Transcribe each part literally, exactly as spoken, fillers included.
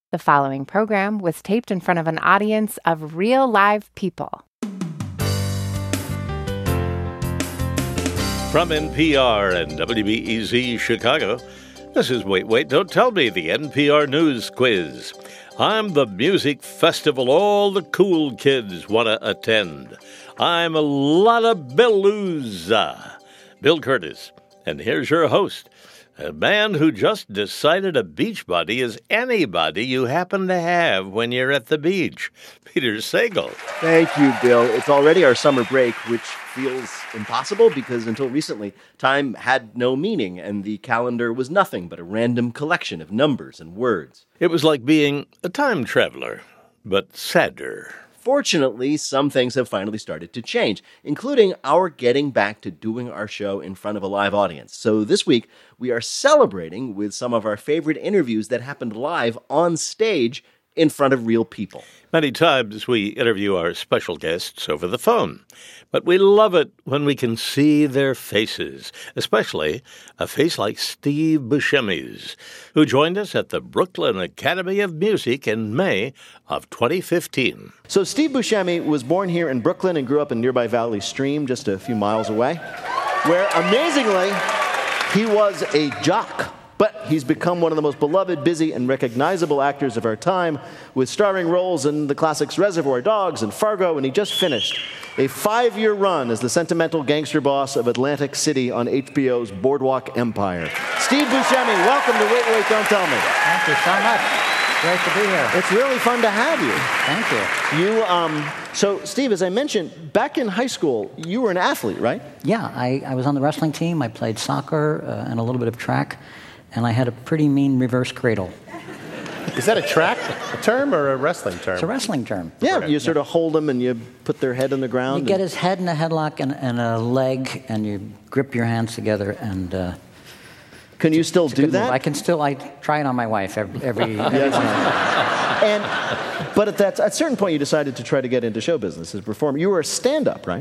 The following program was taped in front of an audience of real live people. From N P R and W B E Z Chicago, this is Wait, Wait, Don't Tell Me, the N P R News Quiz. I'm the music festival all the cool kids want to attend. I'm a Lollapalooza, Bill Curtis, and here's your host, a man who just decided a beach buddy is anybody you happen to have when you're at the beach, Peter Sagal. Thank you, Bill. It's already our summer break, which feels impossible because until recently, time had no meaning and the calendar was nothing but a random collection of numbers and words. It was like being a time traveler, but sadder. Fortunately, some things have finally started to change, including our getting back to doing our show in front of a live audience. So this week, we are celebrating with some of our favorite interviews that happened live on stage in front of real people. Many times we interview our special guests over the phone, but we love it when we can see their faces, especially a face like Steve Buscemi's, who joined us at the Brooklyn Academy of Music in May of twenty fifteen. So Steve Buscemi was born here in Brooklyn and grew up in nearby Valley Stream, just a few miles away, where amazingly he was a jock. But he's become one of the most beloved, busy, and recognizable actors of our time, with starring roles in the classics Reservoir Dogs and Fargo, and he just finished a five-year run as the sentimental gangster boss of Atlantic City on H B O's Boardwalk Empire. Steve Buscemi, welcome to Wait, Wait, Don't Tell Me. Thank you so much. Great to be here. It's really fun to have you. Thank you. You, um, so Steve, as I mentioned, back in high school, you were an athlete, right? Yeah, I, I was on the wrestling team. I played soccer uh, and a little bit of track. And I had a pretty mean reverse cradle. Is that a track term or a wrestling term? It's a wrestling term. Yeah, you sort of hold them and you put their head on the ground. You get his head in a headlock and, and a leg, and you grip your hands together. And uh, can you still do that? Move. I can still. I try it on my wife every. every, every and but at that at a certain point, you decided to try to get into show business as a performer. You were a stand-up, right?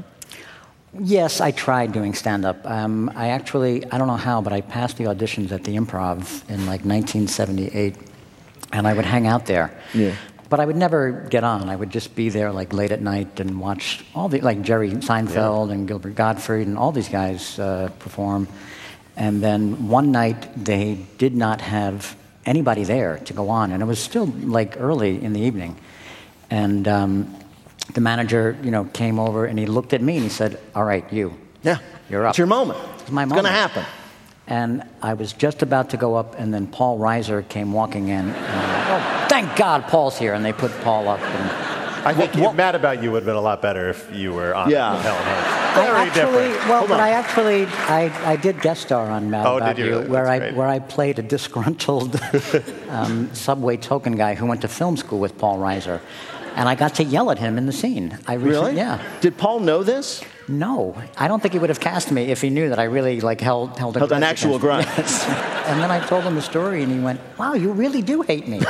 Yes, I tried doing stand-up. Um, I actually, I don't know how, but I passed the auditions at the Improv in like nineteen seventy-eight, and I would hang out there. Yeah. But I would never get on. I would just be there like late at night and watch all the, like Jerry Seinfeld yeah. and Gilbert Gottfried and all these guys uh, perform. And then one night they did not have anybody there to go on, and it was still like early in the evening. And um, the manager, you know, came over and he looked at me and he said, "All right, you, yeah, you're up. It's your moment. It's my it's moment. It's going to happen." And I was just about to go up, and then Paul Reiser came walking in. And, oh, thank God Paul's here! And they put Paul up. And I think what, what, Mad About You would have been a lot better if you were on yeah. Helen Hunt. Very I actually, different. Well, Hold but on. I actually, I, I did guest star on Mad oh, About did you, You, really? where I great. where I played a disgruntled um, subway token guy who went to film school with Paul Reiser. And I got to yell at him in the scene. I really? Yeah. Did Paul know this? No, I don't think he would have cast me if he knew that I really like held held, a held an actual grudge. Yes. And then I told him the story, and he went, "Wow, you really do hate me."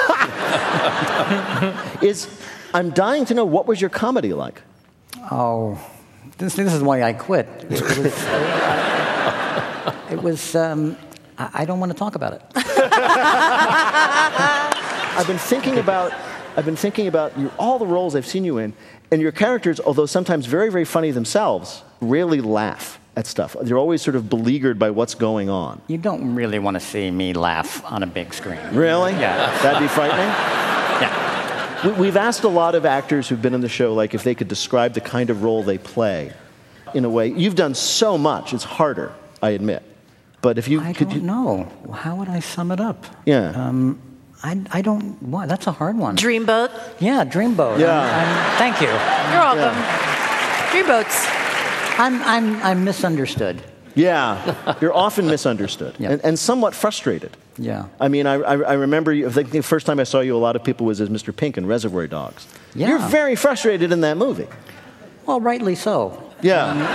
Is I'm dying to know, what was your comedy like? Oh, this this is why I quit. It was. uh, it was um, I, I don't want to talk about it. I've been thinking about. I've been thinking about you, all the roles I've seen you in, and your characters, although sometimes very, very funny themselves, rarely laugh at stuff. They're always sort of beleaguered by what's going on. You don't really want to see me laugh on a big screen. Really? Yeah. That'd be frightening? Yeah. We, we've asked a lot of actors who've been in the show, like, if they could describe the kind of role they play in a way. You've done so much, it's harder, I admit. But if you I could... don't you, know. How would I sum it up? Yeah. Um, I, I don't. What? That's a hard one. Dreamboat. Yeah, Dreamboat. Yeah. I'm, I'm, thank you. You're welcome. Yeah. Dreamboats. I'm I'm I'm misunderstood. Yeah, you're often misunderstood Yeah. and, and somewhat frustrated. Yeah. I mean, I, I, I remember you, I think the first time I saw you, a lot of people was as Mister Pink in Reservoir Dogs. Yeah. You're very frustrated in that movie. Well, rightly so. Yeah. Um,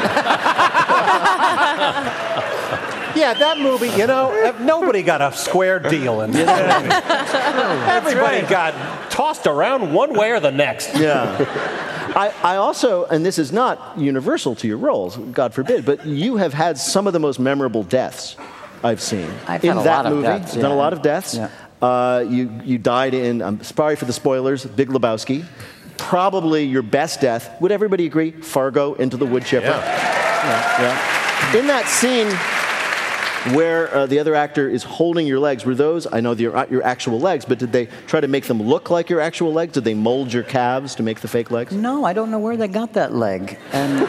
Yeah, that movie, you know, nobody got a square deal in that movie. Everybody right. got tossed around one way or the next. Yeah. I, I also, and this is not universal to your roles, God forbid, but you have had some of the most memorable deaths I've seen I've in had a that lot of movie. deaths, You've done yeah. a lot of deaths. Yeah. Uh, you, you died in, I'm sorry for the spoilers, Big Lebowski. Probably your best death, would everybody agree? Fargo, Into the Wood Chipper. Yeah. Yeah, yeah. In that scene where uh, the other actor is holding your legs, were those, I know they're not your actual legs, but did they try to make them look like your actual legs? Did they mold your calves to make the fake legs? No, I don't know where they got that leg. And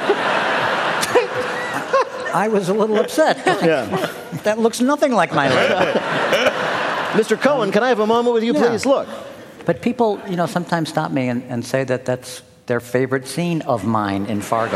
I was a little upset. Yeah. That looks nothing like my leg. Mister Cohen, can I have a moment with you, Yeah. please? Look. But people, you know, sometimes stop me and, and say that that's their favorite scene of mine in Fargo.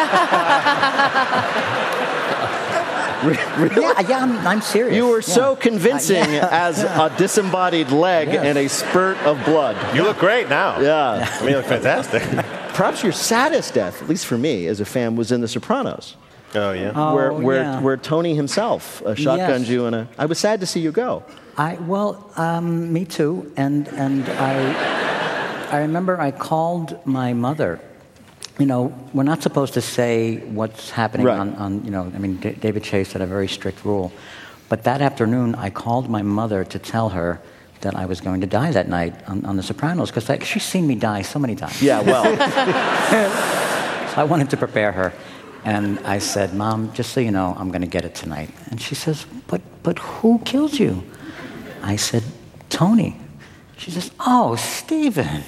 Really? Yeah, yeah, I'm, I'm serious. You were Yeah. so convincing Uh, yeah. as a disembodied leg Yes. and a spurt of blood. You look great now. Yeah. I mean, you look fantastic. Perhaps your saddest death, at least for me as a fan, was in The Sopranos, Oh, yeah. Oh, where, where, yeah. where Tony himself uh, shotgunned Yes. you. And I was sad to see you go. I well, um, me too. And and I I remember I called my mother. You know, we're not supposed to say what's happening Right. on, on. You know, I mean, D- David Chase had a very strict rule. But that afternoon, I called my mother to tell her that I was going to die that night on, on The Sopranos because she's seen me die so many times. Yeah, well, So I wanted to prepare her. And I said, Mom, just so you know, I'm going to get it tonight. And she says, but but who killed you? I said, Tony. She says, oh, Stephen.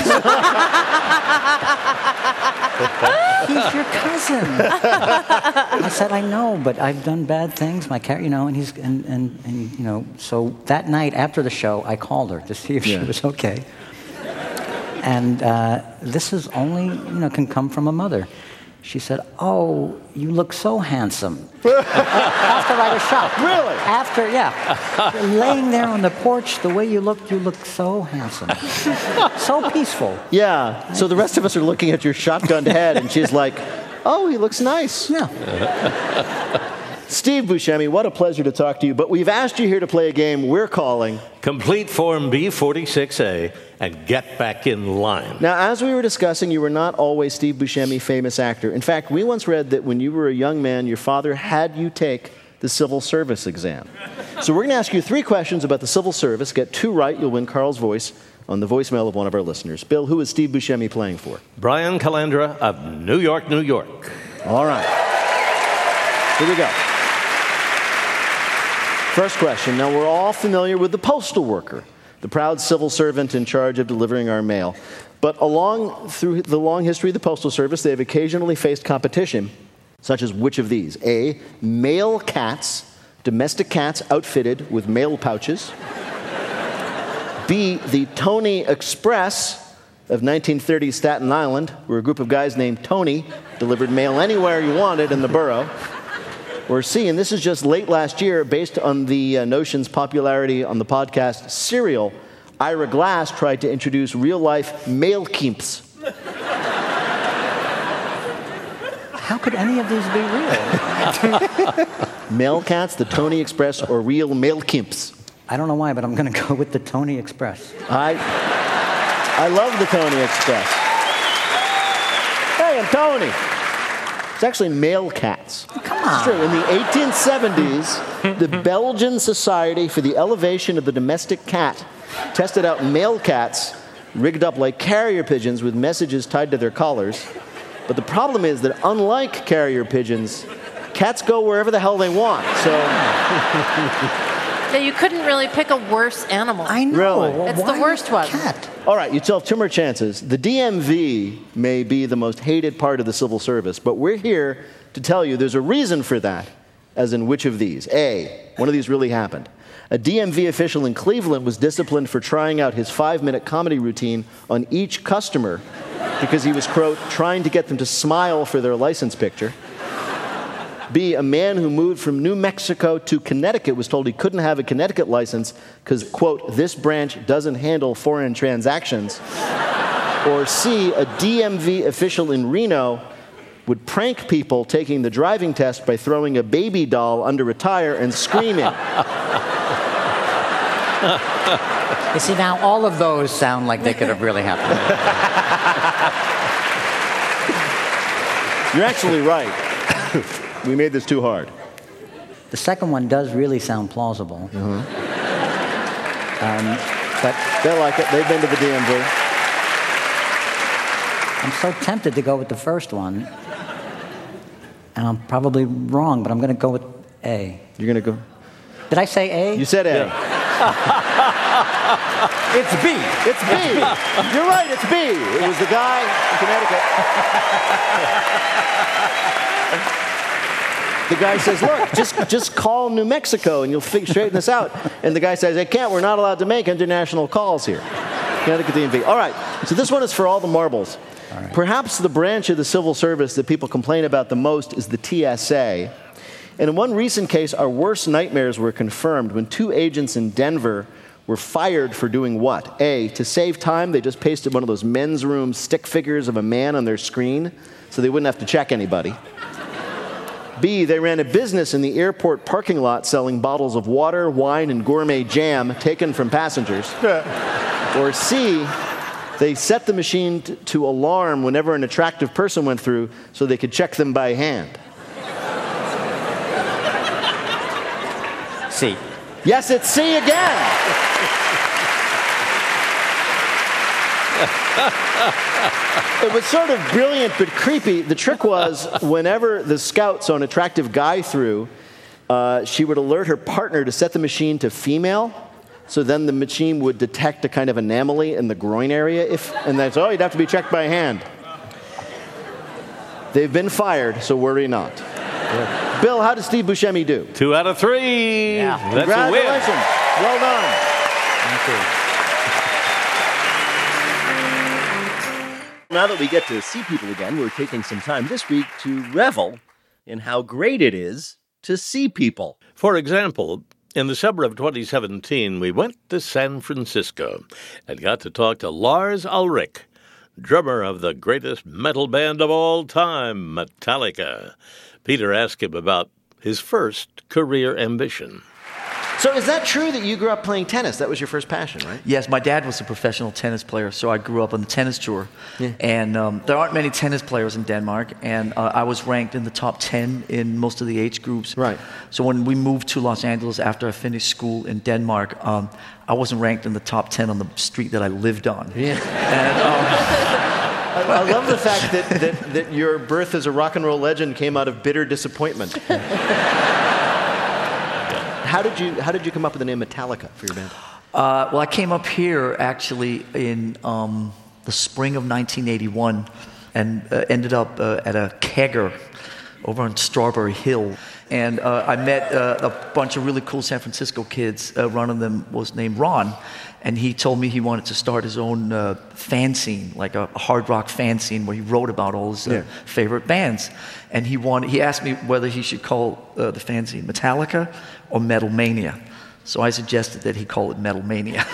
He's your cousin. I said, I know, but I've done bad things. My car, you know, and he's and, and, and you know. So that night after the show, I called her to see if Yeah. she was okay. And uh, this is only, you know, can come from a mother. She said, oh, you look so handsome. After I was shot. Really? After, yeah. Laying there on the porch, the way you looked, you look so handsome. So peaceful. yeah. So the rest of us are looking at your shotgunned head, and she's like, oh, he looks nice. Yeah. Steve Buscemi, what a pleasure to talk to you. But we've asked you here to play a game we're calling Complete Form B forty-six A and get back in line. Now, as we were discussing, you were not always Steve Buscemi, famous actor. In fact, we once read that when you were a young man, your father had you take the civil service exam. So we're going to ask you three questions about the civil service. Get two right, you'll win Carl's voice on the voicemail of one of our listeners. Bill, who is Steve Buscemi playing for? Brian Calandra of New York, New York. All right. Here we go. First question. Now, we're all familiar with the postal worker, the proud civil servant in charge of delivering our mail. But along through the long history of the Postal Service, they have occasionally faced competition, such as which of these? A, mail cats, domestic cats outfitted with mail pouches. B, the Tony Express of nineteen thirties Staten Island, where a group of guys named Tony delivered mail anywhere you wanted in the borough. Or C, and this is just late last year, based on the uh, Notion's popularity on the podcast Serial, Ira Glass tried to introduce real-life mail keeps. How could any of these be real? Mail cats, the Tony Express, or real mail keeps. I don't know why, but I'm going to go with the Tony Express. I, I love the Tony Express. Hey, I'm Tony. It's actually mail cats. Come on. It's true. In the eighteen seventies, the Belgian Society for the Elevation of the Domestic Cat tested out mail cats rigged up like carrier pigeons with messages tied to their collars. But the problem is that unlike carrier pigeons, cats go wherever the hell they want. So Yeah, you couldn't really pick a worse animal. I know. Really? Well, It's the why worst one. Cat? all right, you still have two more chances. The D M V may be the most hated part of the civil service, but we're here to tell you there's a reason for that, as in which of these? A, one of these really happened. A D M V official in Cleveland was disciplined for trying out his five-minute comedy routine on each customer because he was, quote, trying to get them to smile for their license picture. B, a man who moved from New Mexico to Connecticut was told he couldn't have a Connecticut license because, quote, this branch doesn't handle foreign transactions. Or C, a D M V official in Reno would prank people taking the driving test by throwing a baby doll under a tire and screaming. You see, now all of those sound like they could have really happened. You're actually right. We made this too hard. The second one does really sound plausible. Um, but They like it. They've been to the D M V. I'm so tempted to go with the first one. And I'm probably wrong, but I'm going to go with A. You're going to go? Did I say A? You said A. It's B. It's B. You're right, it's B. It was the guy in Connecticut. The guy says, look, just, just call New Mexico and you'll fig- straighten this out. And the guy says, I can't, we're not allowed to make international calls here. Connecticut D M V. All right, so this one is for all the marbles. All right. Perhaps the branch of the civil service that people complain about the most is the T S A. And in one recent case, our worst nightmares were confirmed when two agents in Denver were fired for doing what? A, to save time, they just pasted one of those men's room stick figures of a man on their screen so they wouldn't have to check anybody. B, they ran a business in the airport parking lot selling bottles of water, wine, and gourmet jam taken from passengers. Or C, they set the machine t- to alarm whenever an attractive person went through so they could check them by hand. C. Yes, it's C again. It was sort of brilliant but creepy. The trick was, whenever the scout saw an attractive guy through, uh, she would alert her partner to set the machine to female, so then the machine would detect a kind of anomaly in the groin area, if, and that's, oh, you'd have to be checked by hand. They've been fired, so worry not. Yeah. Bill, how did Steve Buscemi do? Two out of three. Yeah. That's Congratulations. a win. Well done. Thank you. Now that we get to see people again, we're taking some time this week to revel in how great it is to see people. For example, in the summer of twenty seventeen, we went to San Francisco and got to talk to Lars Ulrich, drummer of the greatest metal band of all time, Metallica. Peter asked him about his first career ambition. So is that true that you grew up playing tennis? That was your first passion, right? Yes, my dad was a professional tennis player, so I grew up on the tennis tour. Yeah. And um, there aren't many tennis players in Denmark, and uh, I was ranked in the top ten in most of the age groups. Right. So when we moved to Los Angeles after I finished school in Denmark, um, I wasn't ranked in the top ten on the street that I lived on. Yeah. And, um, I, I love the fact that, that, that your birth as a rock and roll legend came out of bitter disappointment. How did you How did you come up with the name Metallica for your band? Uh, well, I came up here actually in um, the spring of nineteen eighty-one, and uh, ended up uh, at a kegger over on Strawberry Hill, and uh, I met uh, a bunch of really cool San Francisco kids. Uh, one of them was named Ron, and he told me he wanted to start his own uh, fanzine, like a hard rock fanzine, where he wrote about all his uh, yeah. favorite bands. And he wanted, he asked me whether he should call uh, the fanzine Metallica or Metal Mania. So I suggested that he call it Metal Mania.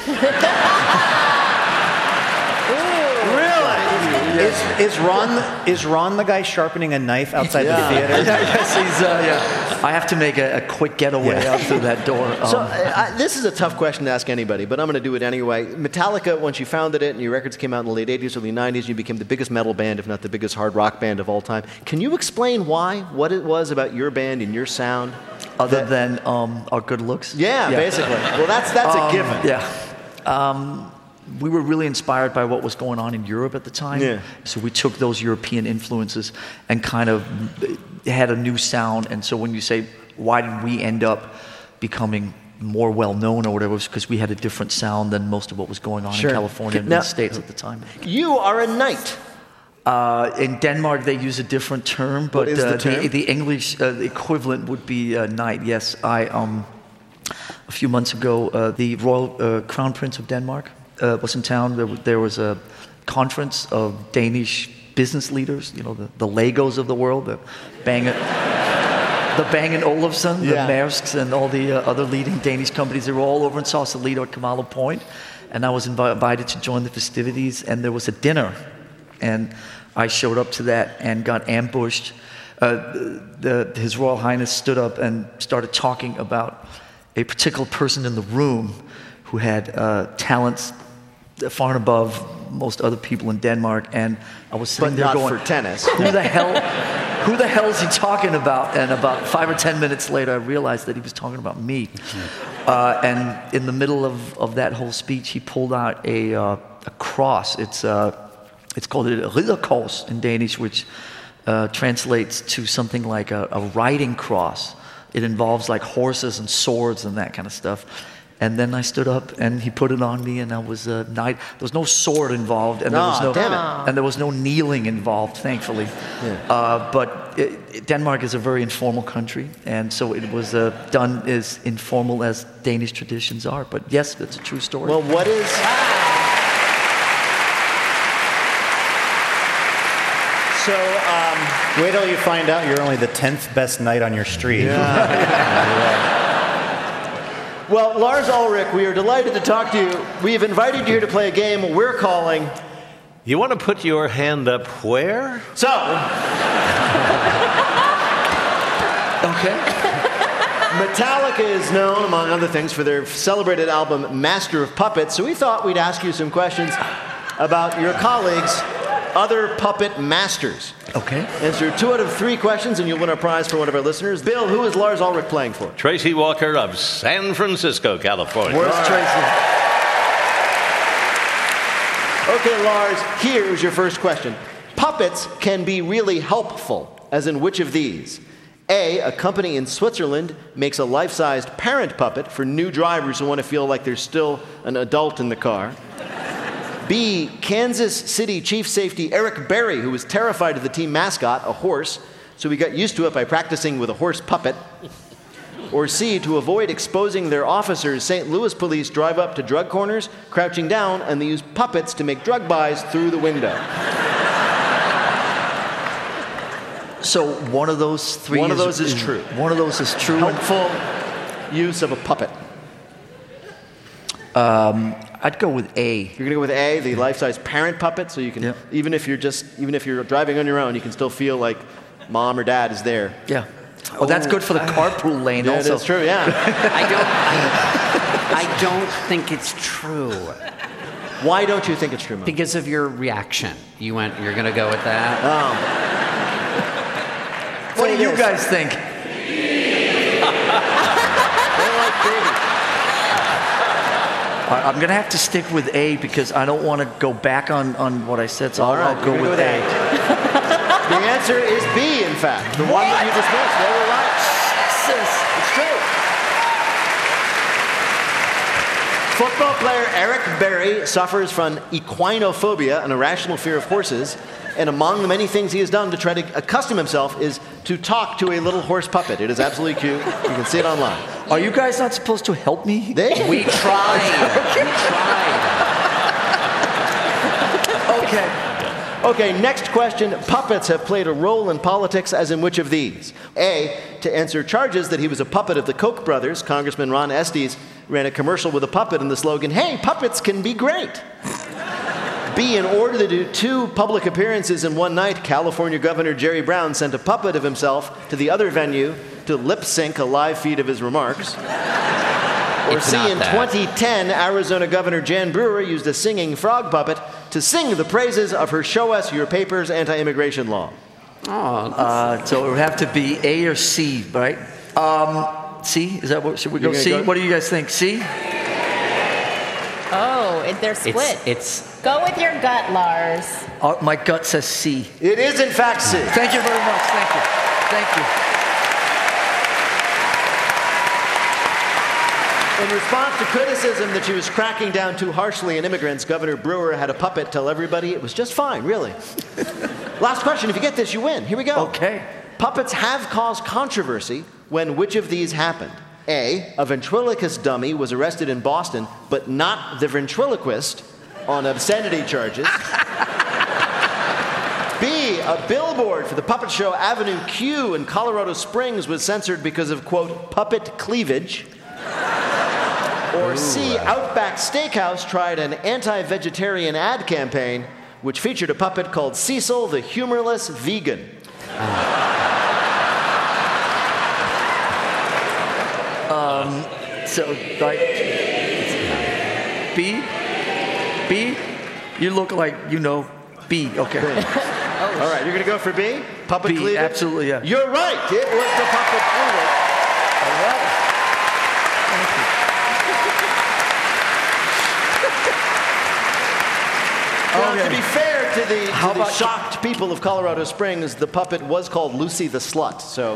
Is, is Ron is Ron the guy sharpening a knife outside yeah. the theater? Yes, he's, uh, yeah. I have to make a, a quick getaway yeah. out through that door. Um, so uh, I, this is a tough question to ask anybody, but I'm going to do it anyway. Metallica, once you founded it and your records came out in the late eighties, early nineties, you became the biggest metal band, if not the biggest hard rock band of all time. Can you explain why, what it was about your band and your sound? Other that, than um, our good looks? Yeah, yeah. basically. Well, that's, that's um, a given. Yeah. Um, we were really inspired by what was going on in Europe at the time. Yeah. So we took those European influences and kind of had a new sound. And so when you say, why did we end up becoming more well-known or whatever, it was because we had a different sound than most of what was going on sure. in California and now, the States at the time. You are a knight. Uh, in Denmark, they use a different term, but what is the, uh, term? the, the English uh, the equivalent would be uh, knight. Yes, I um, a few months ago, uh, the Royal uh, Crown Prince of Denmark uh, was in town. There, there was a conference of Danish business leaders, you know, the, the Legos of the world, the Bang, the Bang and Olufsen, yeah. the Maersks, and all the uh, other leading Danish companies. They were all over in Sausalito at Kamalo Point, and I was invi- invited to join the festivities. And there was a dinner. And I showed up to that and got ambushed. Uh, the, the, His Royal Highness stood up and started talking about a particular person in the room who had uh, talents far and above most other people in Denmark. And I was sitting but there not going, for tennis. who the hell, who the hell is he talking about? And about five or ten minutes later, I realized that he was talking about me. Uh, and in the middle of, of that whole speech, he pulled out a, uh, a cross. It's, uh, it's called a ridderkors in Danish, which uh, translates to something like a, a riding cross. It involves like horses and swords and that kind of stuff. And then I stood up and he put it on me, and I was uh, knight. There was no sword involved, and there was no damn it. and there was no kneeling involved, thankfully. Yeah. Uh, but it, it, Denmark is a very informal country, and so it was uh, done as informal as Danish traditions are. But yes, that's a true story. Well, what is? So, um, wait till you find out you're only the tenth best knight on your street. Yeah. Well, Lars Ulrich, we are delighted to talk to you. We have invited you here to play a game we're calling... You want to put your hand up where? So... Okay. Metallica is known, among other things, for their celebrated album Master of Puppets, so we thought we'd ask you some questions about your colleagues' other puppet masters. Okay. Answer two out of three questions and you'll win a prize for one of our listeners. Bill, who is Lars Ulrich playing for? Tracy Walker of San Francisco, California. Where's Tracy? Okay, Lars, here's your first question. Puppets can be really helpful, as in which of these? A, a company in Switzerland makes a life-sized parent puppet for new drivers who want to feel like there's still an adult in the car. B, Kansas City Chief Safety Eric Berry, who was terrified of the team mascot, a horse, so he got used to it by practicing with a horse puppet. Or C, to avoid exposing their officers, Saint Louis police drive up to drug corners, crouching down, and they use puppets to make drug buys through the window. So one of those three One is, of those is true. One of those is true. Helpful use of a puppet. Um, I'd go with A. You're gonna go with A, the life-size parent puppet, so you can, yep. even if you're just, even if you're driving on your own, you can still feel like mom or dad is there. Yeah. Well, that's good for the carpool lane. Yeah, also. that's true. Yeah. I don't. I, I don't think it's true. Why don't you think it's true, Mom? Because of your reaction. You went. You're gonna go with that. Oh. What do you guys think? I'm going to have to stick with A because I don't want to go back on, on what I said, so I'll, right, I'll go with, with A. A. The answer is B, in fact. The what? one that you dismissed. They were right. Jesus. It's true. Football player Eric Berry suffers from equinophobia, an irrational fear of horses, and among the many things he has done to try to accustom himself is to talk to a little horse puppet. It is absolutely cute. You can see it online. Are you guys not supposed to help me? They? We tried. We tried. Okay. Okay, next question. Puppets have played a role in politics, as in which of these? A, to answer charges that he was a puppet of the Koch brothers, Congressman Ron Estes ran a commercial with a puppet and the slogan, "Hey, puppets can be great." B, in order to do two public appearances in one night, California Governor Jerry Brown sent a puppet of himself to the other venue to lip-sync a live feed of his remarks. Or It's C, not in that. twenty ten, Arizona Governor Jan Brewer used a singing frog puppet to sing the praises of her Show Us Your Papers anti-immigration law. Oh, Uh, so it would have to be A or C, right? Um, C? Is that what? Should we go You're gonna C? go- What do you guys think? C? Oh, it, they're split. it's, it's Go with your gut, Lars. Uh, my gut says C. It is, in fact, C. Thank you very much. Thank you. Thank you. In response to criticism that she was cracking down too harshly on immigrants, Governor Brewer had a puppet tell everybody it was just fine, really. Last question. If you get this, you win. Here we go. Okay. Puppets have caused controversy when which of these happened? A, a ventriloquist dummy was arrested in Boston, but not the ventriloquist, on obscenity charges. B, a billboard for the puppet show Avenue Q in Colorado Springs was censored because of, quote, puppet cleavage. Or C, Outback Steakhouse tried an anti-vegetarian ad campaign which featured a puppet called Cecil the Humorless Vegan. Um, so, like, B? B? You look like you know B. Okay. All right, you're going to go for B? Puppet B, cleavage? absolutely, yeah. You're right. It was the puppet cleavage. All right. Now, Okay. to be fair to the, to How the about- shocked people of Colorado Springs, the puppet was called Lucy the Slut. So,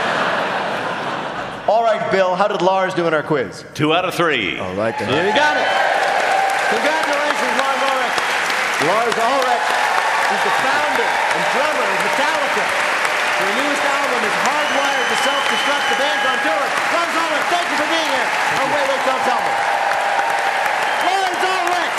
all right, Bill, how did Lars do in our quiz? Two out of three. All right, then. You got it. Congratulations, Lars Ulrich. Lars Ulrich is the founder and drummer of Metallica. Their newest album is Hardwired to Self-Destruct. The band's on tour. Lars Ulrich, thank you for being here. Oh, wait, wait, don't tell me. Lars Ulrich!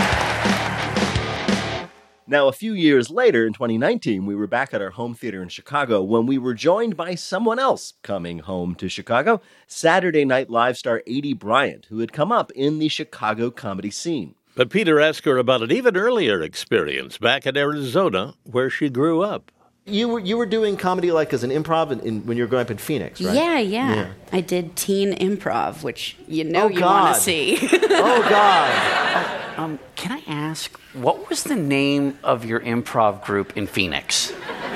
Now, a few years later, in twenty nineteen, we were back at our home theater in Chicago when we were joined by someone else coming home to Chicago, Saturday Night Live star Aidy Bryant, who had come up in the Chicago comedy scene. But Peter asked her about an even earlier experience back in Arizona, where she grew up. You were you were doing comedy like as an improv in, in, when you were growing up in Phoenix, right? Yeah, yeah, Yeah. I did teen improv, which you know Oh, you God. want to see. Oh, God. Um, can I ask, what was the name of your improv group in Phoenix?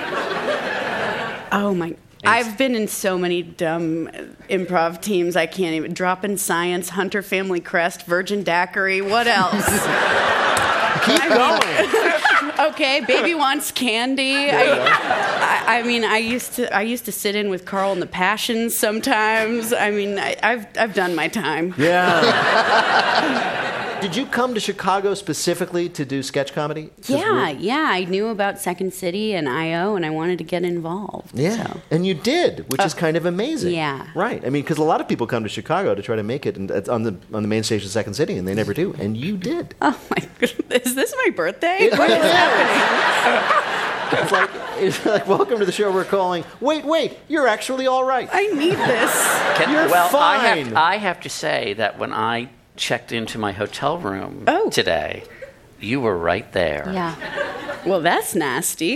Oh my! I've been in so many dumb improv teams. I can't even. Drop in Science, Hunter Family Crest, Virgin Daiquiri. What else? Keep going. Okay, Baby Wants Candy. I, I, I mean, I used to. I used to sit in with Carl and the Passions sometimes. I mean, I, I've I've done my time. Yeah. Did you come to Chicago specifically to do sketch comedy? 'Cause Yeah, we're- yeah. I knew about Second City and I O, and I wanted to get involved. Yeah, So. and you did, which is kind of amazing. yeah. Right. I mean, because a lot of people come to Chicago to try to make it and it's on the on the main stage of Second City, and they never do. And you did. Oh my goodness! Is this my birthday? It What is really is. happening? It's like it's like welcome to the show. We're calling. Wait, wait. You're actually all right. I need this. Can- You're well, I fine. have, I have to say that when I checked into my hotel room Oh. today, you were right there. Yeah. Well, that's nasty.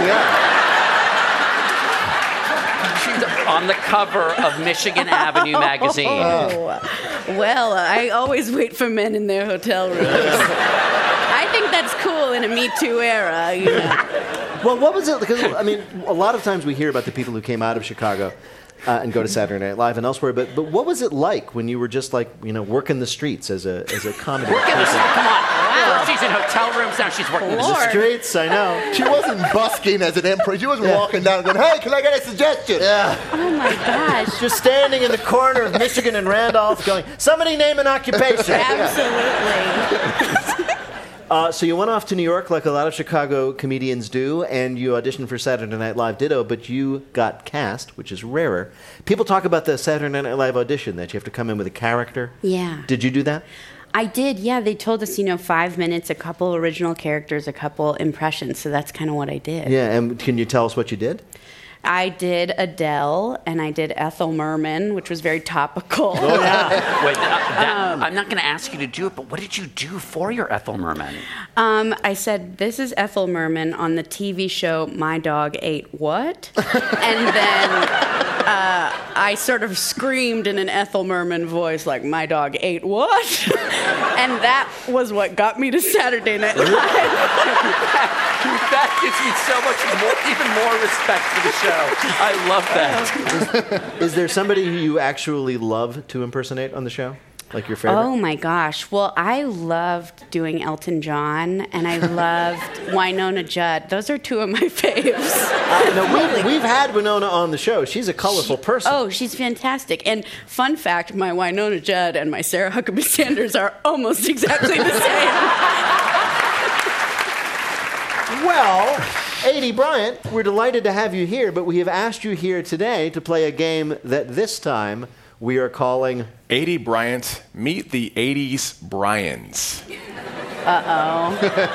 She's on the cover of Michigan Avenue magazine. Oh. Well, I always wait for men in their hotel rooms. I think that's cool in a Me Too era, you know. Well, what was it? Because I mean, a lot of times we hear about the people who came out of Chicago uh, and go to Saturday Night Live and elsewhere. But but what was it like when you were just like you know working the streets as a as a comedy? Working the person? streets. Come on. First she's in hotel rooms, now she's working the The streets. streets, I know. She wasn't busking as an emperor. She wasn't Yeah. walking down and going, hey, can I get a suggestion? Yeah. Oh my gosh. Just standing in the corner of Michigan and Randolph going, somebody name an occupation. Absolutely. Uh, so you went off to New York like a lot of Chicago comedians do, and you auditioned for Saturday Night Live ditto, but you got cast, which is rarer. People talk about the Saturday Night Live audition, that you have to come in with a character. Yeah. Did you do that? I did, yeah. They told us, you know, five minutes, a couple original characters, a couple impressions. So that's kind of what I did. Yeah, and can you tell us what you did? I did Adele, and I did Ethel Merman, which was very topical. Oh, yeah. Wait, that, that, I'm not going to ask you to do it, but what did you do for your Ethel Merman? Um, I said, this is Ethel Merman on the T V show My Dog Ate What? And then uh, I sort of screamed in an Ethel Merman voice, like, my dog ate what? And that was what got me to Saturday Night Live. That gives me so much more, even more respect for the show. I love that. Is there somebody who you actually love to impersonate on the show? Like your favorite? Oh my gosh. Well, I loved doing Elton John, and I loved Winona Judd. Those are two of my faves. Uh, no, we've, we've had Winona on the show. She's a colorful person. Oh, she's fantastic. And fun fact, my Winona Judd and my Sarah Huckabee Sanders are almost exactly the same. Well, Aidy Bryant, we're delighted to have you here, but we have asked you here today to play a game that this time we are calling Aidy Bryant, Meet the eighties Bryans. Uh-oh.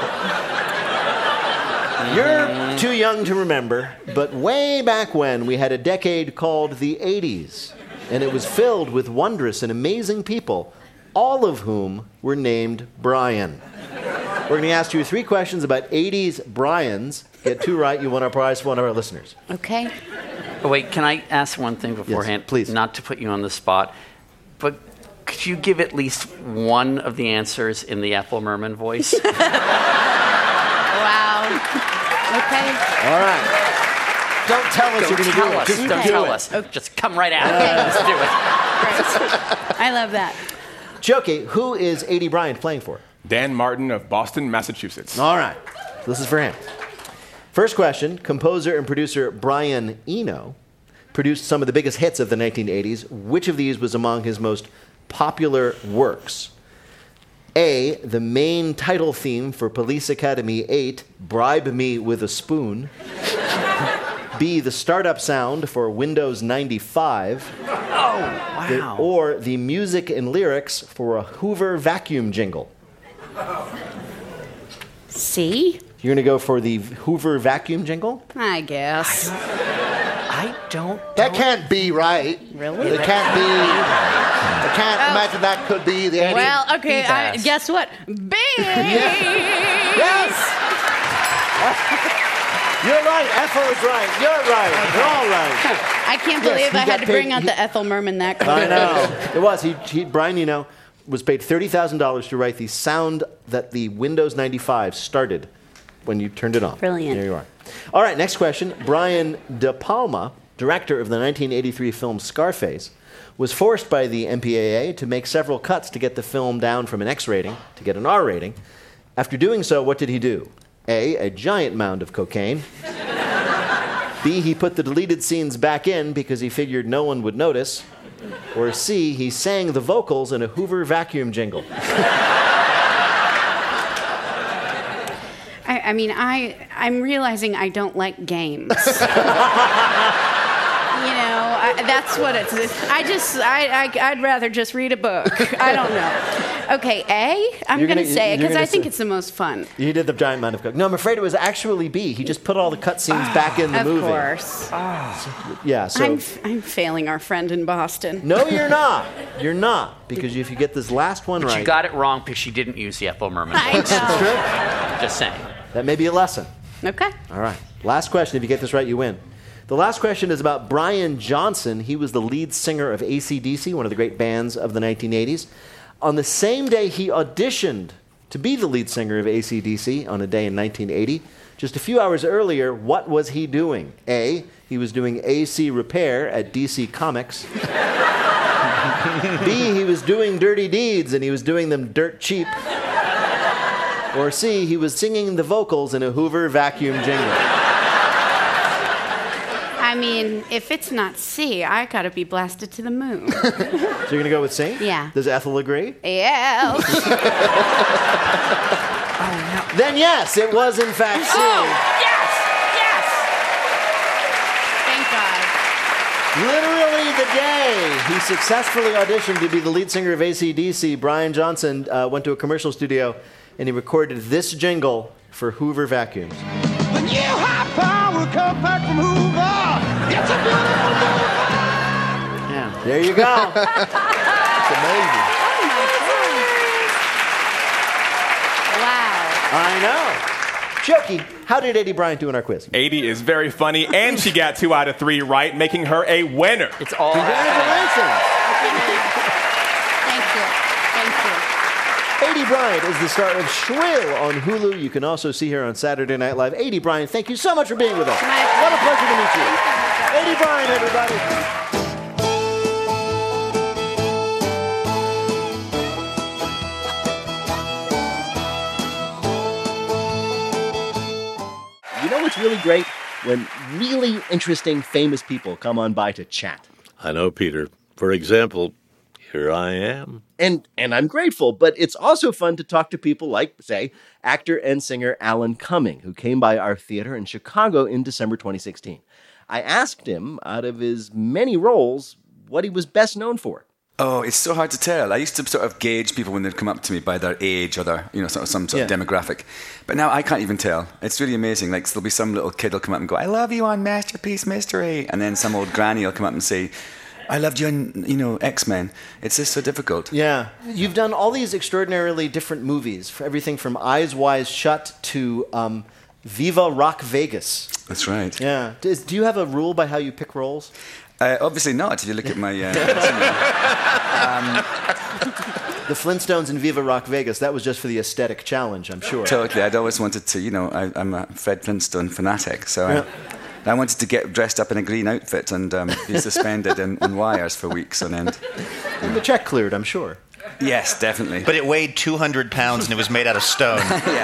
You're too young to remember, but way back when we had a decade called the eighties, and it was filled with wondrous and amazing people, all of whom were named Brian. We're going to ask you three questions about eighties Bryans. Get two right, you win our prize for one of our listeners. Okay. Oh, wait, can I ask one thing beforehand? Yes, please. Not to put you on the spot, but could you give at least one of the answers in the Ethel Merman voice? Wow. Okay. All right. Don't tell us Don't you're going to tell do us. it. Just Don't do tell it. us. Just come right out. Uh, Let's do it. Great. I love that. Jokey, who is A D Bryant playing for? Dan Martin of Boston, Massachusetts. All right. This is for him. First question. Composer and producer Brian Eno produced some of the biggest hits of the nineteen eighties. Which of these was among his most popular works? A, the main title theme for Police Academy eight, Bribe Me with a Spoon. B, the startup sound for Windows ninety-five. Oh, wow. The, or the music and lyrics for a Hoover vacuum jingle. C? You're going to go for the Hoover vacuum jingle? I guess. I don't. That can't be right. Really? It can't be. I can't Oh. imagine that could be the ending. Well, okay, I, Beavis. guess what? B! Yes! You're right. Ethel is right. You're right. You're all right. I can't Yes, believe he I had got to paid- bring out he- the Ethel Merman that quick. I know. It was. He, he, Brian, you know, was paid thirty thousand dollars to write the sound that the Windows ninety-five started when you turned it on. Brilliant. There you are. All right, next question. Brian De Palma, director of the nineteen eighty-three film Scarface, was forced by the M P A A to make several cuts to get the film down from an X rating to get an R rating. After doing so, what did he do? A, a giant mound of cocaine. B, he put the deleted scenes back in because he figured no one would notice. Or C, he sang the vocals in a Hoover vacuum jingle. I, I mean, I, I'm realizing I don't like games. You know, I, that's what it's. I just, I, I, I'd rather just read a book. I don't know. Okay, A? I'm You're going to gonna- say it you're because I gonna think say- it's the most fun. He did the giant mound of coke. No, I'm afraid it was actually B. He just put all the cut scenes back in the Of movie. course. Yeah, so. I'm, I'm failing our friend in Boston. No, you're not. You're not. Because if you get this last one But right, you got it wrong because she didn't use the Ethel Merman. I voice. know. Just saying. that may be a lesson. Okay. All right. Last question. If you get this right, you win. The last question is about Brian Johnson. He was the lead singer of A C D C, one of the great bands of the nineteen eighties. On the same day he auditioned to be the lead singer of A C D C, on a day in nineteen eighty, just a few hours earlier, what was he doing? A, he was doing A C repair at D C Comics. B, he was doing dirty deeds and he was doing them dirt cheap. Or C, he was singing the vocals in a Hoover vacuum jingle. I mean, if it's not C, I gotta be blasted to the moon. So you're going to go with C? Yeah. Does Ethel agree? Yeah. Then yes, it was in fact C. Oh, yes! Yes! Thank God. Literally the day he successfully auditioned to be the lead singer of A C D C, Brian Johnson uh, went to a commercial studio and he recorded this jingle for Hoover vacuums. The new high power come back from Hoover. It's a beautiful Hoover. Yeah. There you go. It's amazing. Wow. I know. Jokey, how did Eddie Bryant do in our quiz? eighty is very funny, and she got two out of three right, making her a winner. It's all Congratulations. Thank you. Thank you. Eddie Bryant is the star of Shrill on Hulu. You can also see her on Saturday Night Live. Eddie Bryant, thank you so much for being with us. What a pleasure to meet you. Eddie Bryant, everybody. You know what's really great? When really interesting, famous people come on by to chat. I know, Peter. For example, here I am. And and I'm grateful, but it's also fun to talk to people like, say, actor and singer Alan Cumming, who came by our theater in Chicago in December twenty sixteen. I asked him, out of his many roles, what he was best known for. Oh, it's so hard to tell. I used to sort of gauge people when they'd come up to me by their age or their, you know, sort of some sort Yeah. of demographic. But now I can't even tell. It's really amazing. Like, so there'll be some little kid will come up and go, "I love you on Masterpiece Mystery," and then some old granny will come up and say, "I loved you on, you know, X-Men." It's just so difficult. Yeah. You've done all these extraordinarily different movies, for everything from Eyes Wide Shut to um, Viva Rock Vegas. That's right. Yeah. Does, do you have a rule by how you pick roles? Uh, obviously not. If you look at my uh, resume. um, the Flintstones and Viva Rock Vegas, that was just for the aesthetic challenge, I'm sure. Totally. I'd always wanted to, you know, I, I'm a Fred Flintstone fanatic, so Yeah. I, I wanted to get dressed up in a green outfit and um, be suspended in, in wires for weeks on end. And the check cleared, I'm sure. Yes, definitely. But it weighed two hundred pounds and it was made out of stone.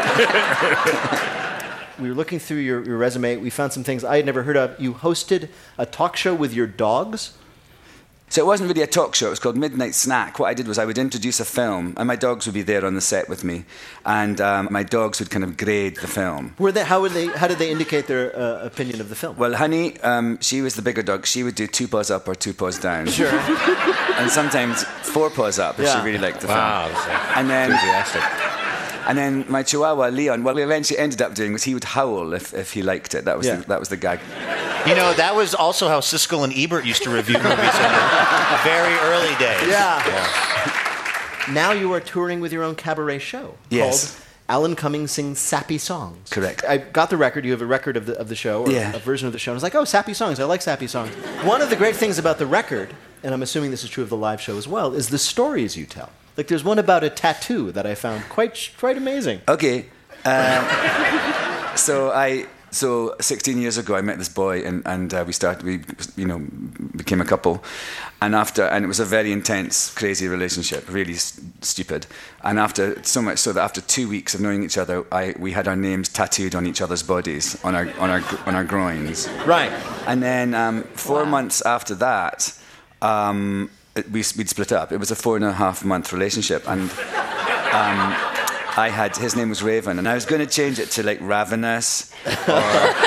We were looking through your, your resume. We found some things I had never heard of. You hosted a talk show with your dogs? So it wasn't really a talk show. It was called Midnight Snack. What I did was I would introduce a film, and my dogs would be there on the set with me, and um, my dogs would kind of grade the film. Were they, how, would they, how did they indicate their uh, opinion of the film? Well, Honey, um, she was the bigger dog. She would do two paws up or two paws down. Sure. And sometimes four paws up if Yeah. she really liked the Wow, film. that's And then, enthusiastic. and then my Chihuahua Leon. What we eventually ended up doing was he would howl if, if he liked it. That was Yeah. the, that was the gag. You know, that was also how Siskel and Ebert used to review movies in the very early days. Yeah. Now you are touring with your own cabaret show Yes. called Alan Cummings Sings Sappy Songs. Correct. I got the record. You have a record of the, of the show, or Yeah. a version of the show. And I was like, oh, sappy songs. I like sappy songs. One of the great things about the record, and I'm assuming this is true of the live show as well, is the stories you tell. Like there's one about a tattoo that I found quite quite amazing. Okay. Um, so I so sixteen years ago I met this boy and and uh, we started we you know became a couple, and after and it was a very intense, crazy relationship, really st- stupid. And after so much so that after two weeks of knowing each other, I we had our names tattooed on each other's bodies, on our on our on our groins. Right. And then um, four months after that. Um, it- we, we'd split up. It was a four and a half month relationship, and um, I had his name was Raven, and I was going to change it to like Ravenous or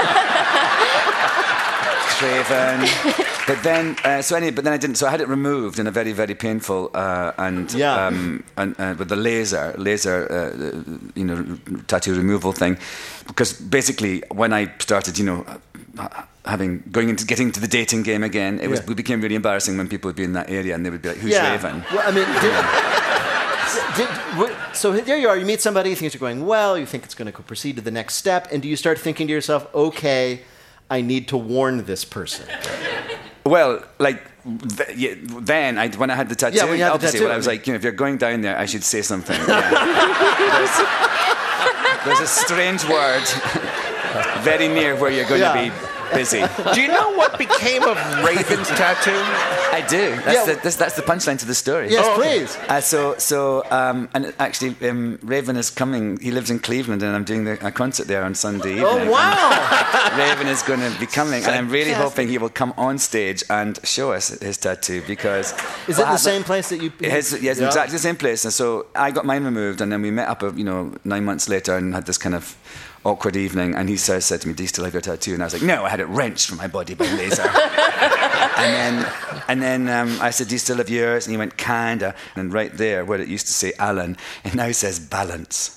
Craven. But then, uh, so anyway, but then I didn't. So I had it removed in a very, very painful uh, and Yeah. um, and uh, with the laser, laser, uh, you know, tattoo removal thing, because basically when I started, you know. Having going into getting to the dating game again, it was Yeah. it became really embarrassing when people would be in that area and they would be like, "Who's yeah. Raven?" Well, I mean, did, did, w- so there you are. You meet somebody, things are going well. You think it's going to proceed to the next step, and do you start thinking to yourself, "Okay, I need to warn this person"? Well, like th- yeah, then, I, when I had the tattoo, Yeah, when you had the obviously, tattoo, well, I was I mean- like, you know, if you're going down there, I should say something. Yeah. there's, there's a strange word very near where you're going Yeah. to be busy. Do you know what became of Raven's tattoo? I do. That's, Yeah. the, that's, that's the punchline to the story. Yes, please. Uh, so, so, um, and actually, um, Raven is coming. He lives in Cleveland, and I'm doing the, a concert there on Sunday evening. Oh wow! And Raven is going to be coming, and I'm really Fantastic. hoping he will come on stage and show us his tattoo because Is what it in the happened- same place that you? His, yes, Yeah. exactly the same place. And so I got mine removed, and then we met up, uh, you know, nine months later, and had this kind of awkward evening. And he says, said to me, "Do you still have your tattoo?" And I was like, "No, I had it wrenched from my body by laser." and then, and then um, I said, "Do you still have yours?" And he went, "Kinda." And right there, where it used to say Alan, it now says Balance.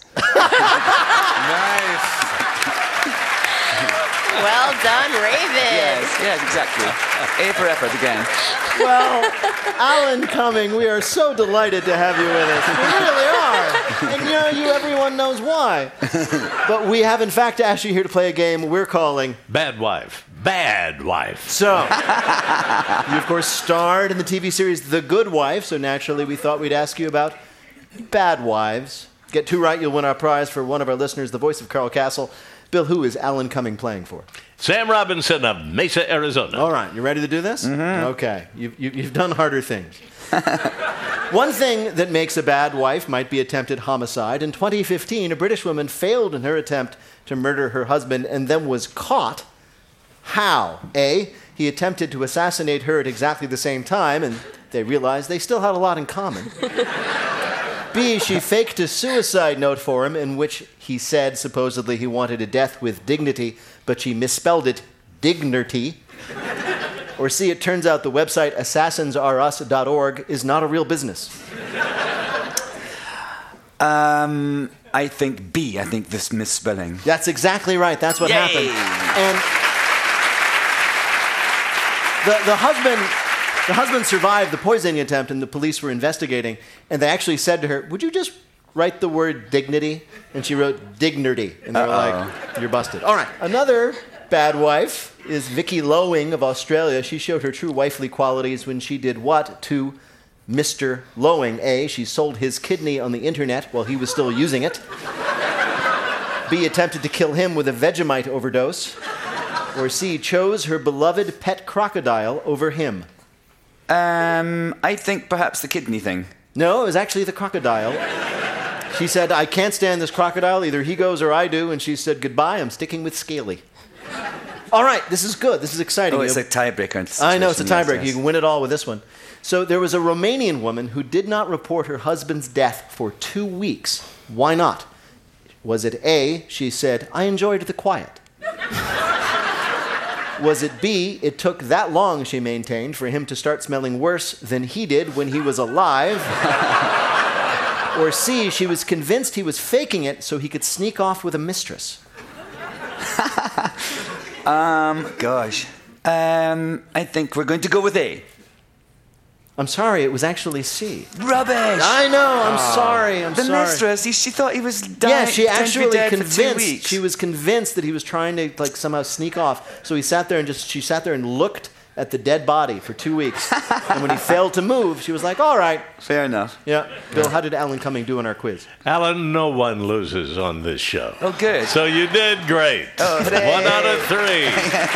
Nice. Well done, Raven. Yes, yes, exactly. A for effort again. Well, Alan Cumming, we are so delighted to have you with us. We really are. And you know, you everyone knows why. But we have, in fact, asked you here to play a game we're calling Bad Wife. Bad Wife. So, you, of course, starred in the T V series The Good Wife, so naturally we thought we'd ask you about bad wives. Get two right, you'll win our prize for one of our listeners, the voice of Carl Castle. Bill, who is Alan Cumming playing for? Sam Robinson of Mesa, Arizona. All right, you ready to do this? Mm-hmm. Okay, you've, you, you've done harder things. One thing that makes a bad wife might be attempted homicide. In twenty fifteen, a British woman failed in her attempt to murder her husband and then was caught. How? A, he attempted to assassinate her at exactly the same time, and they realized they still had a lot in common. B, she faked a suicide note for him in which he said supposedly he wanted a death with dignity, but she misspelled it dignity. Or C, it turns out the website assassins are us dot org is not a real business. Um, I think B. I think this misspelling. That's exactly right. That's what Yay. happened. And the, the husband... The husband survived the poisoning attempt, and the police were investigating. And they actually said to her, "Would you just write the word dignity?" And she wrote dignity. And they were Uh-oh. like, "You're busted." All right. Another bad wife is Vicky Lowing of Australia. She showed her true wifely qualities when she did what to Mister Lowing. A, she sold his kidney on the internet while he was still using it. B, attempted to kill him with a Vegemite overdose. Or C, chose her beloved pet crocodile over him. Um, I think perhaps the kidney thing. No, it was actually the crocodile. She said, I can't stand this crocodile. Either he goes or I do. And she said, goodbye, I'm sticking with Scaly. All right, this is good. This is exciting. Oh, it's a tiebreaker. I know, it's a tiebreaker. Yes, yes. You can win it all with this one. So there was a Romanian woman who did not report her husband's death for two weeks. Why not? Was it A, she said, I enjoyed the quiet? Was it B, it took that long, she maintained, for him to start smelling worse than he did when he was alive? Or C, she was convinced he was faking it so he could sneak off with a mistress? um, gosh. Um, I think we're going to go with A. I'm sorry, it was actually C. Rubbish! I know, I'm oh. sorry, I'm the sorry. The mistress, he, she thought he was dying. Yeah, she actually convinced, she was convinced that he was trying to like somehow sneak off. So he sat there and just, she sat there and looked at the dead body for two weeks. And when he failed to move, she was like, all right. Fair enough. Yeah. Bill, how did Alan Cumming do on our quiz? Alan, no one loses on this show. Oh, good. So you did great. Oh, one out of three.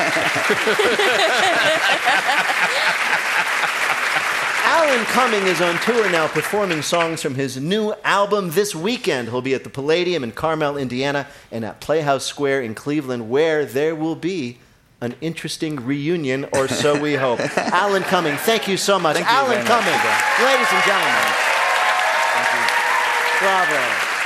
Alan Cumming is on tour now performing songs from his new album this weekend. He'll be at the Palladium in Carmel, Indiana, and at Playhouse Square in Cleveland, where there will be an interesting reunion, or so we hope. Alan Cumming, thank you so much. Thank Alan you Cumming, much. ladies and gentlemen. Thank you. Bravo.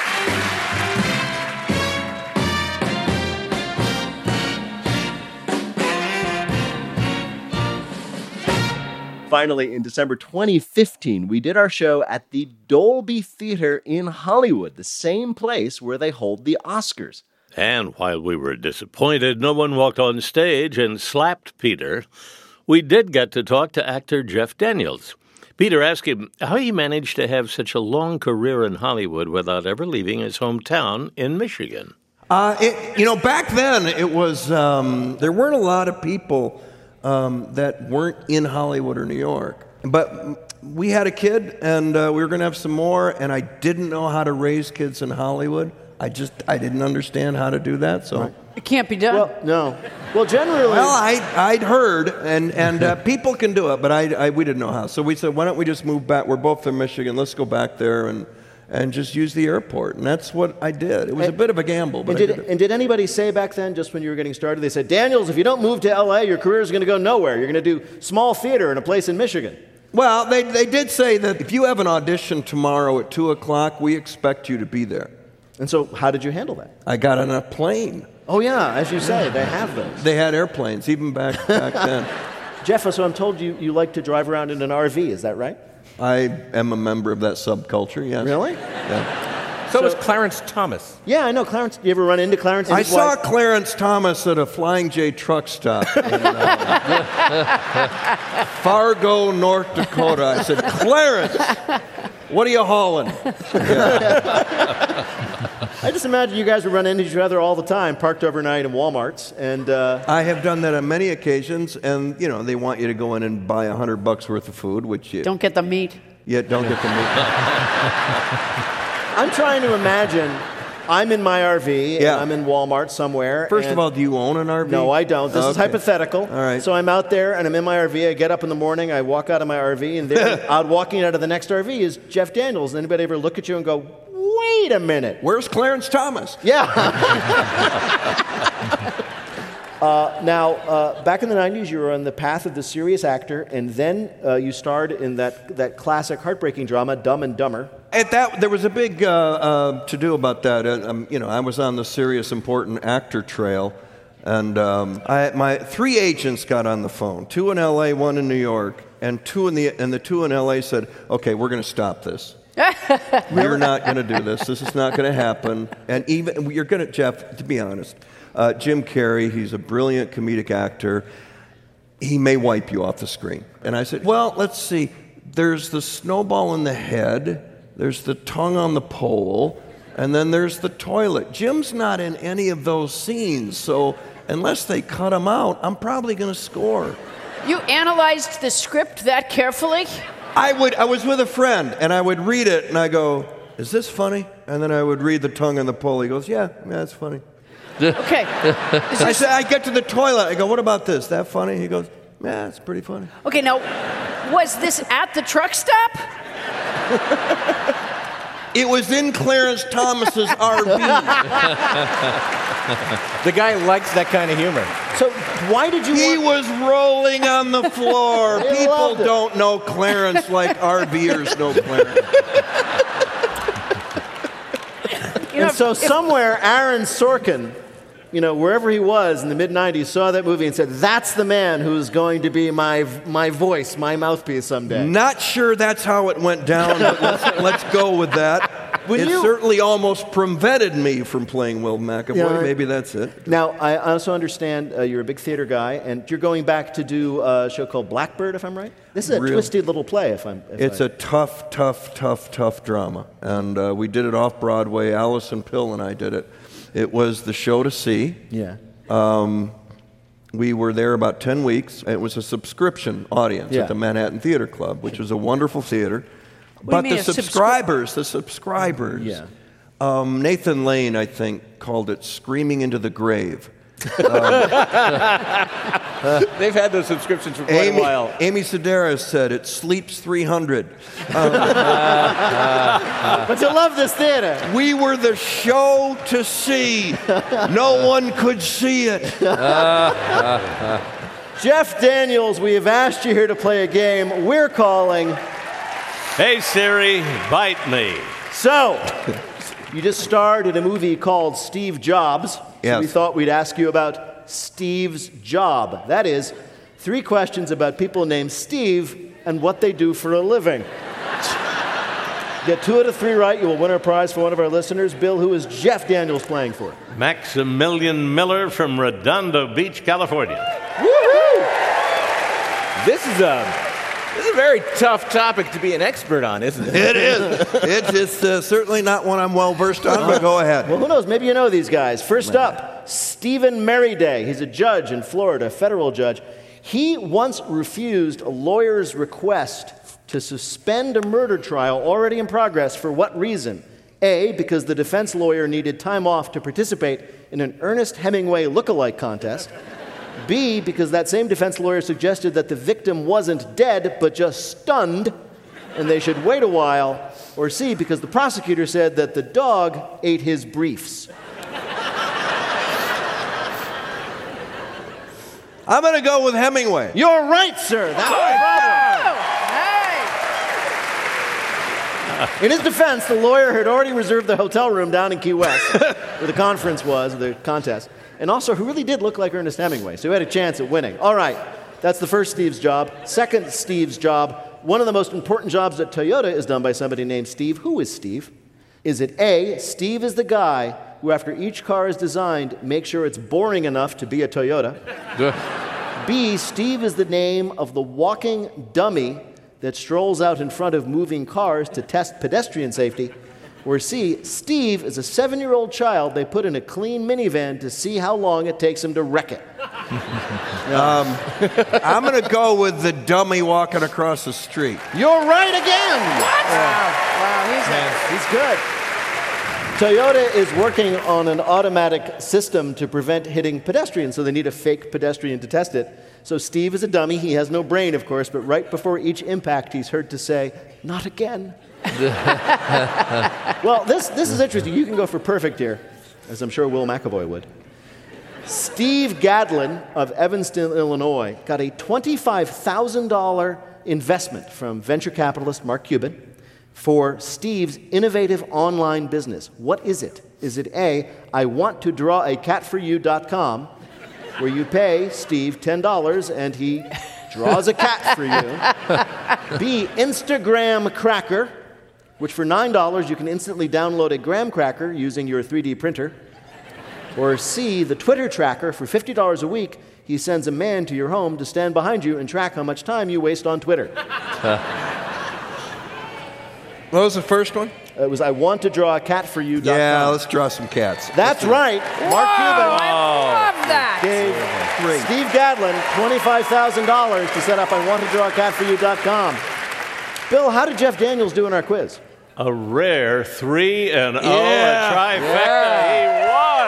Finally, in December twenty fifteen, we did our show at the Dolby Theater in Hollywood, the same place where they hold the Oscars. And while we were disappointed no one walked on stage and slapped Peter, we did get to talk to actor Jeff Daniels. Peter asked him how he managed to have such a long career in Hollywood without ever leaving his hometown in Michigan. Uh, it, you know, back then, it was um, there weren't a lot of people um, that weren't in Hollywood or New York. But we had a kid, and uh, we were going to have some more, and I didn't know how to raise kids in Hollywood. I just, I didn't understand how to do that, so... Right. It can't be done. Well, no. Well, generally... Well, I, I'd heard, and, and uh, people can do it, but I, I, we didn't know how. So we said, why don't we just move back? We're both from Michigan. Let's go back there and, and just use the airport. And that's what I did. It was and, a bit of a gamble, but and did, I did it. And did anybody say back then, just when you were getting started, they said, Daniels, if you don't move to L A, your career is going to go nowhere. You're going to do small theater in a place in Michigan. Well, they, they did say that if you have an audition tomorrow at two o'clock, we expect you to be there. And so how did you handle that? I got on a plane. Oh, yeah, as you say, they have those. They had airplanes, even back, back then. Jeff, so I'm told you, you like to drive around in an R V, is that right? I am a member of that subculture, yes. Really? Yeah. So, so was Clarence Thomas. Yeah, I know Clarence. You ever run into Clarence? I saw wife? Clarence Thomas at a Flying J truck stop in uh, Fargo, North Dakota. I said, Clarence, what are you hauling? Yeah. I just imagine you guys would run into each other all the time, parked overnight in Walmarts, and... Uh... I have done that on many occasions, and, you know, they want you to go in and buy a hundred bucks worth of food, which you... Don't get the meat. Yeah, don't get the meat. I'm trying to imagine, I'm in my R V, yeah. and I'm in Walmart somewhere. First of all, do you own an R V? No, I don't. This okay. is hypothetical. All right. So I'm out there, and I'm in my R V. I get up in the morning, I walk out of my R V, and there, out walking out of the next R V is Jeff Daniels. And anybody ever look at you and go, wait a minute. Where's Clarence Thomas? Yeah. uh, now, uh, back in the nineties, you were on the path of the serious actor, and then uh, you starred in that, that classic heartbreaking drama, Dumb and Dumber. At that, there was a big uh, uh, to-do about that. Uh, um, you know, I was on the serious, important actor trail, and um, I, my three agents got on the phone, two in L A, one in New York, and two in the and the two in L A said, "Okay, we're going to stop this. We're not going to do this. This is not going to happen." And even you're going to, Jeff. To be honest, uh, Jim Carrey, he's a brilliant comedic actor. He may wipe you off the screen. And I said, "Well, let's see. There's the snowball in the head. There's the tongue on the pole, and then there's the toilet. Jim's not in any of those scenes, so unless they cut him out, I'm probably going to score." You analyzed the script that carefully? I would. I was with a friend, and I would read it, and I go, "Is this funny?" And then I would read the tongue and the pull. He goes, "Yeah, yeah, it's funny." Okay. I said, I get to the toilet. I go, "What about this? That funny?" He goes, "Yeah, it's pretty funny." Okay, now, was this at the truck stop? It was in Clarence Thomas's R V. The guy likes that kind of humor. So why did you? He was rolling on the floor. They People loved it. don't know Clarence like RVers know Clarence. You know, and so if- somewhere, Aaron Sorkin, you know, wherever he was in the mid nineties, saw that movie and said, "That's the man who's going to be my my voice, my mouthpiece someday." Not sure that's how it went down, but let's, let's go with that. When it you- certainly almost prevented me from playing Will McAvoy. Yeah, I- Maybe that's it. Now, I also understand uh, you're a big theater guy, and you're going back to do a show called Blackbird, if I'm right. This is a Real- twisted little play, if I'm. If It's I, a tough, tough, tough, tough drama. And uh, we did it off Broadway. Allison Pill and I did it. It was the show to see. Yeah. Um, we were there about ten weeks. It was a subscription audience Yeah. at the Manhattan Theater Club, which was a wonderful theater. What do But you mean the a subscri- subscribers, the subscribers. Yeah. Um, Nathan Lane, I think, called it "Screaming into the Grave." They've had those subscriptions for quite Amy, a while. Amy Sedaris said it sleeps three hundred. Um, but you love this theater. we were the show to see. No one could see it. Jeff Daniels, we have asked you here to play a game we're calling. Hey Siri, bite me. So, you just starred in a movie called Steve Jobs. So Yes. we thought we'd ask you about Steve's job. That is, three questions about people named Steve and what they do for a living. Get two out of three right, you will win a prize for one of our listeners. Bill, who is Jeff Daniels playing for? Maximilian Miller from Redondo Beach, California. Woohoo! This is a this is a very tough topic to be an expert on, isn't it? It is. It's, it's uh, certainly not one I'm well versed on, but go ahead. Well, who knows? Maybe you know these guys. First up, Stephen Merryday. He's a judge in Florida, a federal judge. He once refused a lawyer's request to suspend a murder trial already in progress. For what reason? A, because the defense lawyer needed time off to participate in an Ernest Hemingway lookalike contest. B, because that same defense lawyer suggested that the victim wasn't dead, but just stunned, and they should wait a while. Or C, because the prosecutor said that the dog ate his briefs. I'm going to go with Hemingway. You're right, sir. That's no problem. In his defense, the lawyer had already reserved the hotel room down in Key West, where the conference was, the contest, and also who really did look like Ernest Hemingway, so he had a chance at winning. All right, that's the first Steve's job. Second Steve's job, one of the most important jobs at Toyota is done by somebody named Steve. Who is Steve? Is it A, Steve is the guy who, after each car is designed, makes sure it's boring enough to be a Toyota? B, Steve is the name of the walking dummy that strolls out in front of moving cars to test pedestrian safety? Or C, Steve is a seven-year-old child they put in a clean minivan to see how long it takes him to wreck it? Um, I'm going to go with the dummy walking across the street. You're right again! What? Wow, wow he's, he's good. Toyota is working on an automatic system to prevent hitting pedestrians, so they need a fake pedestrian to test it. So Steve is a dummy. He has no brain, of course, but right before each impact, he's heard to say, "Not again." Well, this, this is interesting. You can go for perfect here, as I'm sure Will McAvoy would. Steve Gadlin of Evanston, Illinois, got a twenty-five thousand dollars investment from venture capitalist Mark Cuban for Steve's innovative online business. What is it? Is it A, I want to draw a cat for you dot com, where you pay Steve ten dollars and he draws a cat for you? B, Instagram Cracker, which for nine dollars you can instantly download a graham cracker using your three D printer. Or C, the Twitter Tracker, for fifty dollars a week, he sends a man to your home to stand behind you and track how much time you waste on Twitter. What was the first one? It was I want to draw a cat for you dot com. Yeah, let's draw some cats. That's right. Mark Cuban I love that. gave Steve Gadlin twenty-five thousand dollars to set up I want to draw a cat for you dot com. Bill, how did Jeff Daniels do in our quiz? A rare three and oh, Yeah. a trifecta. Yeah. He won.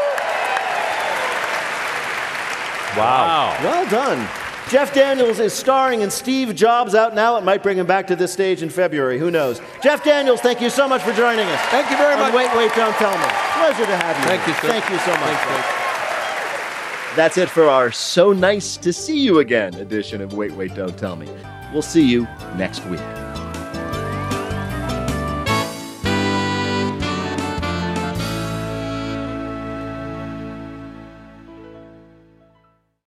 Wow. Well done. Jeff Daniels is starring in Steve Jobs out now. It might bring him back to this stage in February. Who knows? Jeff Daniels, thank you so much for joining us. Thank you very much. Wait, wait, don't tell me. Pleasure to have you. Thank you, sir. Thank you so much. Thanks, That's it for our So Nice to See You Again edition of Wait, Wait, Don't Tell Me. We'll see you next week.